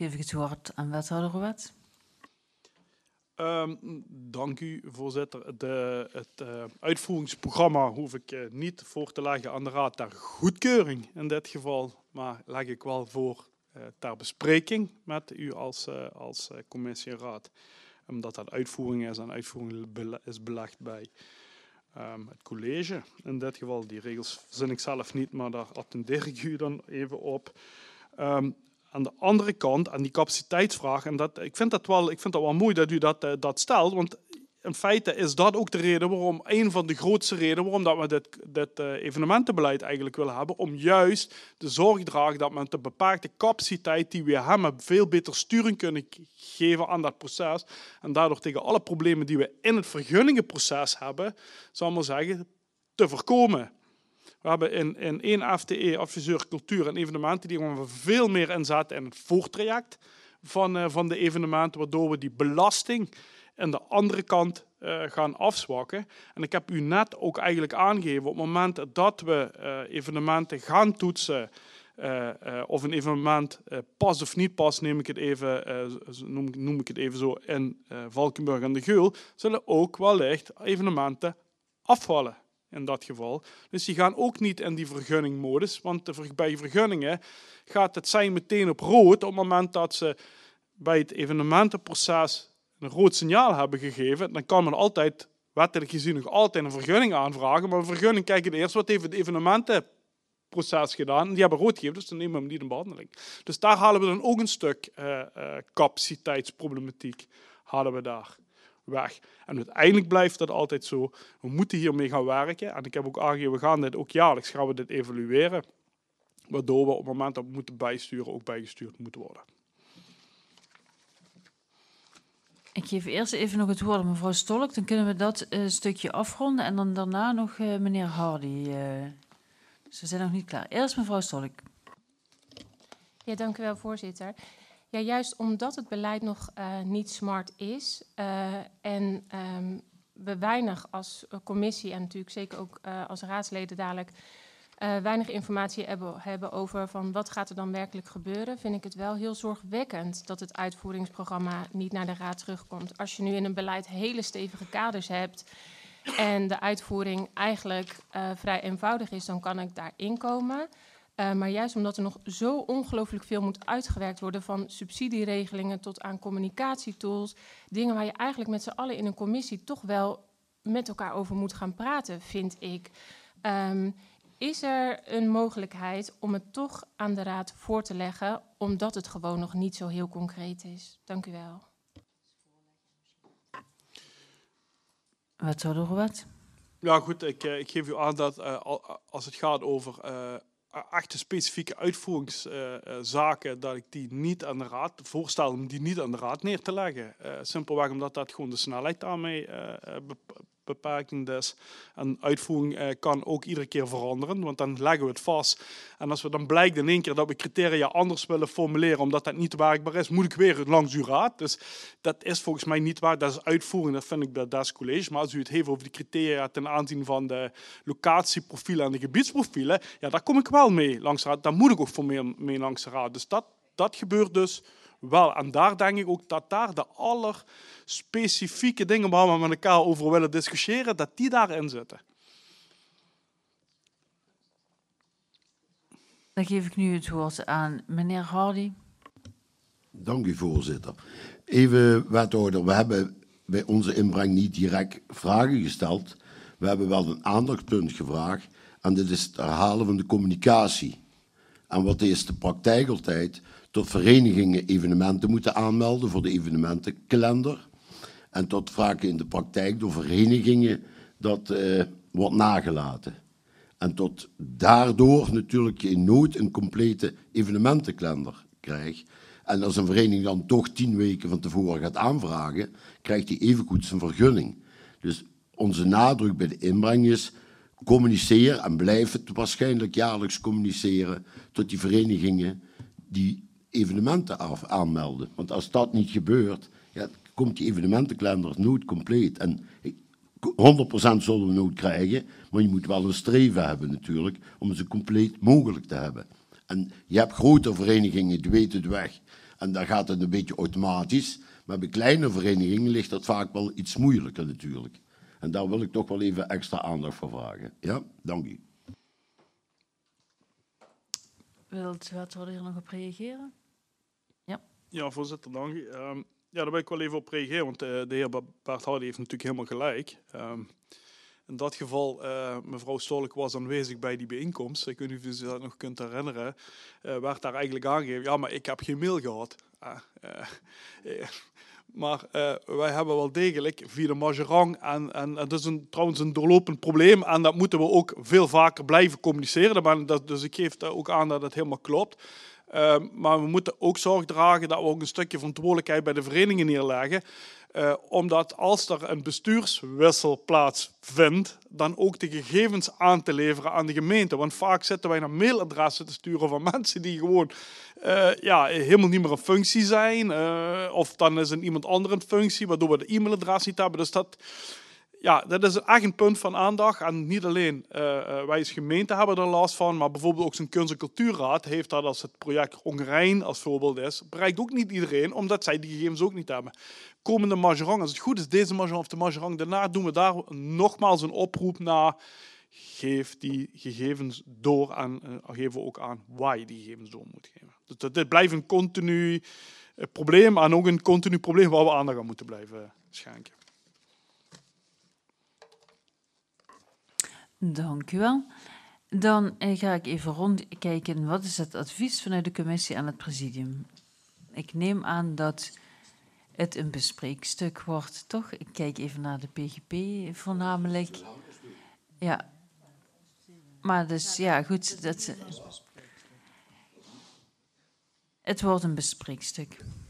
geef ik het woord aan wethouder Rouwet. Dank u, voorzitter. Het uitvoeringsprogramma hoef ik niet voor te leggen aan de raad ter goedkeuring in dit geval, maar leg ik wel voor ter bespreking met u als commissie en raad. Omdat dat uitvoering is en uitvoering is belegd bij het college. In dit geval, die regels verzin ik zelf niet, maar daar attendeer ik u dan even op. Aan de andere kant, aan die capaciteitsvraag, en ik vind dat wel mooi dat u dat stelt, want in feite is dat ook de reden waarom, een van de grootste redenen waarom dat we dit evenementenbeleid eigenlijk willen hebben, om juist de zorg te dragen dat men de beperkte capaciteit die we hebben veel beter sturing kunnen geven aan dat proces en daardoor tegen alle problemen die we in het vergunningenproces hebben, zal ik maar zeggen, te voorkomen. We hebben in één FTE, adviseur cultuur en evenementen, die gaan we veel meer inzetten in het voortraject van de evenementen, waardoor we die belasting aan de andere kant gaan afzwakken. En ik heb u net ook eigenlijk aangegeven, op het moment dat we evenementen gaan toetsen, of een evenement past of niet past, noem ik het even zo, in Valkenburg en de Geul, zullen ook wellicht evenementen afvallen. In dat geval. Dus die gaan ook niet in die vergunningmodus. Want bij vergunningen gaat het zijn meteen op rood op het moment dat ze bij het evenementenproces een rood signaal hebben gegeven. Dan kan men altijd, wettelijk gezien, nog altijd een vergunning aanvragen. Maar een vergunning kijken eerst wat heeft het evenementenproces gedaan. En die hebben rood gegeven, dus dan nemen we hem niet in behandeling. Dus daar halen we dan ook een stuk capaciteitsproblematiek halen we daar weg. En uiteindelijk blijft dat altijd zo. We moeten hiermee gaan werken. En ik heb ook aangegeven, we gaan dit ook jaarlijks gaan we dit evalueren. Waardoor we op het moment dat we moeten bijsturen, ook bijgestuurd moeten worden. Ik geef eerst even nog het woord aan mevrouw Stolk. Dan kunnen we dat stukje afronden. En dan daarna nog meneer Hardy. Dus we zijn nog niet klaar. Eerst mevrouw Stolk. Ja, dank u wel, voorzitter. Ja, juist omdat het beleid nog niet smart is en we weinig als commissie en natuurlijk zeker ook als raadsleden dadelijk weinig informatie hebben over van wat gaat er dan werkelijk gebeuren, vind ik het wel heel zorgwekkend dat het uitvoeringsprogramma niet naar de raad terugkomt. Als je nu in een beleid hele stevige kaders hebt en de uitvoering eigenlijk vrij eenvoudig is, dan kan ik daarin komen. Maar juist omdat er nog zo ongelooflijk veel moet uitgewerkt worden, van subsidieregelingen tot aan communicatietools, dingen waar je eigenlijk met z'n allen in een commissie toch wel met elkaar over moet gaan praten, vind ik. Is er een mogelijkheid om het toch aan de raad voor te leggen, omdat het gewoon nog niet zo heel concreet is? Dank u wel. Wethouder Rouwet. Ja goed, ik geef u aan dat als het gaat over echte specifieke uitvoeringszaken, dat ik die niet aan de raad voorstel om die niet aan de raad neer te leggen. Simpelweg omdat dat gewoon de snelheid daarmee beperkend is. En uitvoering kan ook iedere keer veranderen, want dan leggen we het vast. En als we dan blijkt in één keer dat we criteria anders willen formuleren, omdat dat niet werkbaar is, moet ik weer langs uw raad. Dus dat is volgens mij niet waar. Dat is uitvoering, dat vind ik bij des college. Maar als u het heeft over de criteria ten aanzien van de locatieprofielen en de gebiedsprofielen, ja, daar kom ik wel mee langs de raad. Daar moet ik ook voor mee langs de raad. Dus dat gebeurt dus wel. En daar denk ik ook dat daar de allerspecifieke dingen waar we met elkaar over willen discussiëren, dat die daarin zitten. Dan geef ik nu het woord aan meneer Hardy. Dank u, voorzitter. Even, wethouder, we hebben bij onze inbreng niet direct vragen gesteld. We hebben wel een aandachtspunt gevraagd. En dit is het herhalen van de communicatie. En wat is de praktijk altijd? Tot verenigingen evenementen moeten aanmelden voor de evenementenkalender. En tot vaak in de praktijk door verenigingen dat wordt nagelaten. En tot daardoor natuurlijk je in nood een complete evenementenkalender krijgt. En als een vereniging dan toch 10 weken van tevoren gaat aanvragen, krijgt hij evengoed zijn vergunning. Dus onze nadruk bij de inbreng is, communiceer en blijf het waarschijnlijk jaarlijks communiceren tot die verenigingen die evenementen aanmelden. Want als dat niet gebeurt, ja, komt die evenementenkalender nooit compleet. En 100% zullen we nooit krijgen, maar je moet wel een streven hebben natuurlijk om het zo compleet mogelijk te hebben. En je hebt grote verenigingen, die weten het weg. En dan gaat het een beetje automatisch. Maar bij kleine verenigingen ligt dat vaak wel iets moeilijker natuurlijk. En daar wil ik toch wel even extra aandacht voor vragen. Ja, dank u. Wilt wethouder hier nog op reageren? Ja, voorzitter, dank u. Ja, daar wil ik wel even op reageren, want de heer Bart Hardy heeft natuurlijk helemaal gelijk. In dat geval, mevrouw Stolk was aanwezig bij die bijeenkomst. Ik weet niet of u zich dat nog kunt herinneren. Werd daar eigenlijk aangegeven, ja, maar ik heb geen mail gehad. Maar wij hebben wel degelijk via de Majerang, en dat is trouwens een doorlopend probleem, en dat moeten we ook veel vaker blijven communiceren. Dus ik geef daar ook aan dat het helemaal klopt. Maar we moeten ook zorg dragen dat we ook een stukje verantwoordelijkheid bij de verenigingen neerleggen. Omdat als er een bestuurswissel plaatsvindt, dan ook de gegevens aan te leveren aan de gemeente. Want vaak zitten wij naar mailadressen te sturen van mensen die gewoon helemaal niet meer een functie zijn. Of dan is er iemand anders een functie, waardoor we de e-mailadres niet hebben. Dus dat is echt een punt van aandacht. En niet alleen wij als gemeente hebben er last van, maar bijvoorbeeld ook zijn kunst- en cultuurraad heeft dat als het project Hongarijn als voorbeeld is. Bereikt ook niet iedereen, omdat zij die gegevens ook niet hebben. Komende Majerang, als het goed is, deze Majerang of de Majerang daarna, doen we daar nogmaals een oproep naar. Geef die gegevens door en geven we ook aan waar je die gegevens door moet geven. Dus dit blijft een continu probleem en ook een continu probleem waar we aandacht aan moeten blijven schenken. Dank u wel. Dan ga ik even rondkijken. Wat is het advies vanuit de commissie aan het presidium? Ik neem aan dat het een bespreekstuk wordt, toch? Ik kijk even naar de PGP voornamelijk. Ja. Maar dus, ja, goed. Het wordt een bespreekstuk.